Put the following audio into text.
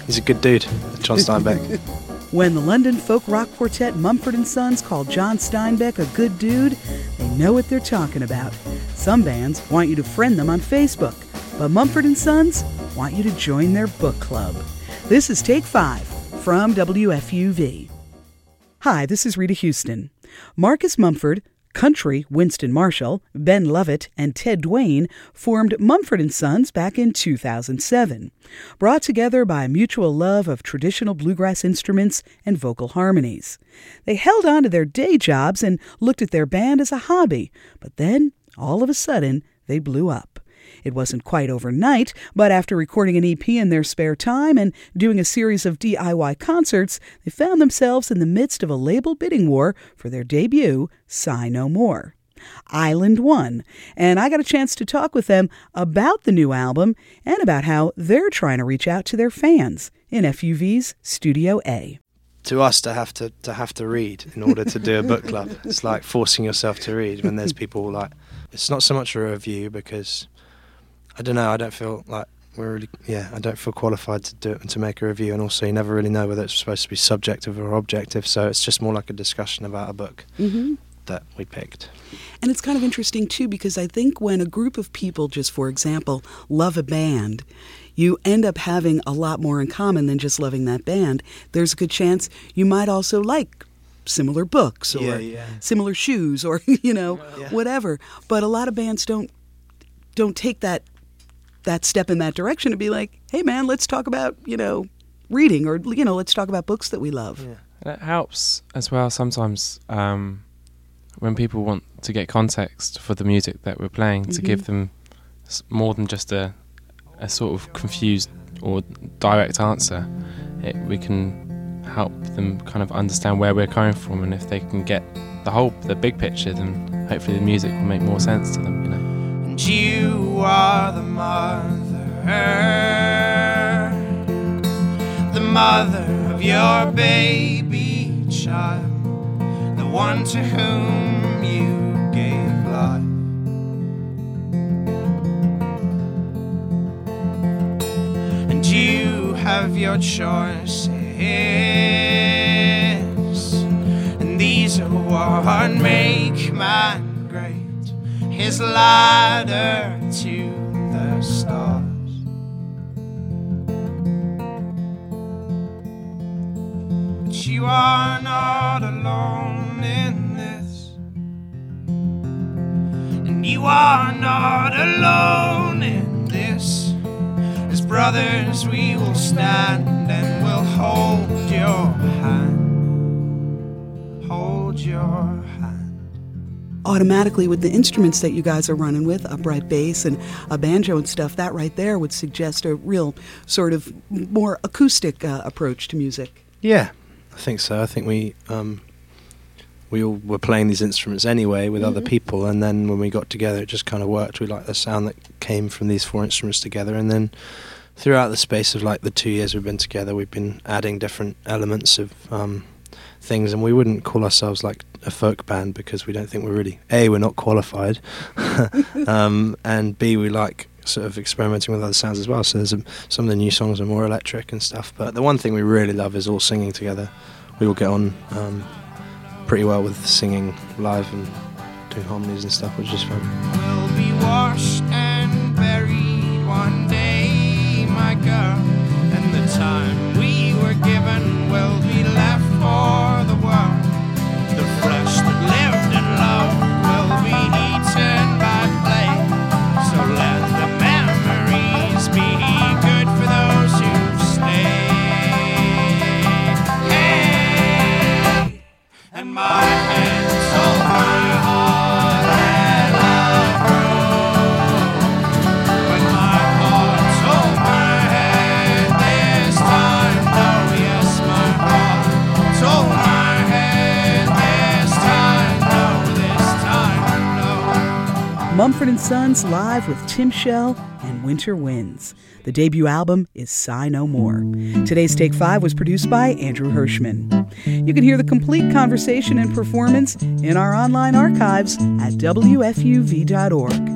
He's a good dude, John Steinbeck. When the London folk rock quartet Mumford & Sons call John Steinbeck a good dude, they know what they're talking about. Some bands want you to friend them on Facebook, but Mumford & Sons want you to join their book club. This is Take 5 from WFUV. Hi, this is Rita Houston. Marcus Mumford, Country Winston Marshall, Ben Lovett, and Ted Duane formed Mumford & Sons back in 2007. Brought together by a mutual love of traditional bluegrass instruments and vocal harmonies. They held on to their day jobs and looked at their band as a hobby, but then, all of a sudden, they blew up. It wasn't quite overnight, but after recording an EP in their spare time and doing a series of DIY concerts, they found themselves in the midst of a label bidding war for their debut, Sigh No More. Island won, and I got a chance to talk with them about the new album and about how they're trying to reach out to their fans in FUV's Studio A. To us, to have to read in order to do a book club, it's like forcing yourself to read when there's people like... It's not so much a review because... I don't know, I don't feel like I don't feel qualified to do it and to make a review, and also you never really know whether it's supposed to be subjective or objective, so it's just more like a discussion about a book that we picked. And it's kind of interesting too, because I think when a group of people, just for example, love a band, you end up having a lot more in common than just loving that band. There's a good chance you might also like similar books or similar shoes or, whatever. But a lot of bands don't take that step in that direction to be like, hey man, let's talk about, reading, or, let's talk about books that we love. Yeah. And it helps as well sometimes when people want to get context for the music that we're playing, to give them more than just a sort of confused or direct answer. We can help them kind of understand where we're coming from, and if they can get the big picture, then hopefully the music will make more sense to them, And you are the mother of your baby child, the one to whom you gave life. And you have your choices, and these are what make man great, his ladder to the stars. But you are not alone in this, and you are not alone in this. As brothers we will stand and we'll hold your hand, hold your hand. Automatically, with the instruments that you guys are running with, upright bass and a banjo and stuff, that right there would suggest a real sort of more acoustic approach to music. Yeah, I think so. I think we all were playing these instruments anyway with other people, and then when we got together it just kind of worked. We liked the sound that came from these four instruments together, and then throughout the space of like the 2 years we've been together, we've been adding different elements of things, and we wouldn't call ourselves like a folk band because we don't think we're really, A, we're not qualified, and B, we like sort of experimenting with other sounds as well, so there's some of the new songs are more electric and stuff, but the one thing we really love is all singing together. We all get on pretty well with singing live and doing harmonies and stuff, which is fun. We'll be washed and buried one day, my girl, and the time we were given will be left for the world. The flesh that lived and loved will be eaten by flame, so let the memories be good for those who stay. Hey, and my head told my heart let love grow, but my heart told my head this time no. Yes, my heart told my head this time no, this time no. Mumford & Sons live with Tim Shell and Winter Winds. The debut album is Sigh No More. Today's Take 5 was produced by Andrew Hirschman. You can hear the complete conversation and performance in our online archives at WFUV.org.